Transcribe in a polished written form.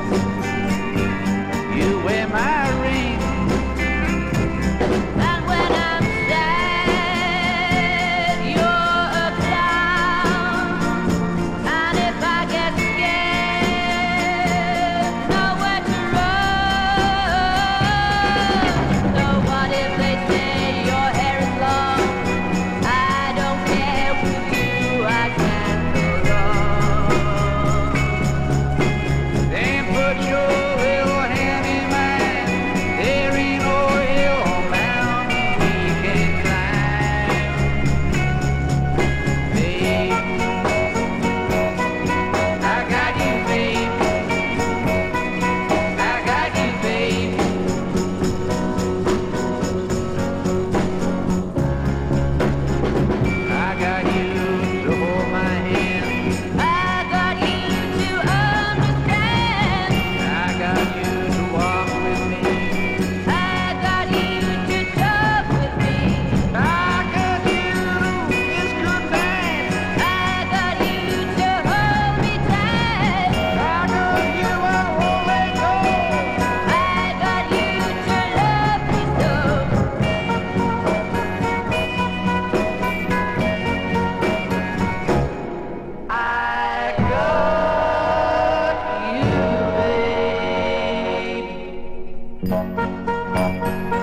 You wear my ring. And when I'm sad, you're a clown. And if I get scared, nowhere to run. So what if they say your hair is long? I don't care, with you I can't go wrong. Then put your little hand in mine. There ain't no hill or mountain we can't climb. Babe, I got you, babe. I got you, babe. I got you to hold my hand. I got you to understand. I got you to walk with me. I got you to talk with me. I got you to kiss goodnight. I got you to hold me tight. I got you, I won't let go. I got you to love me so. I got you, babe.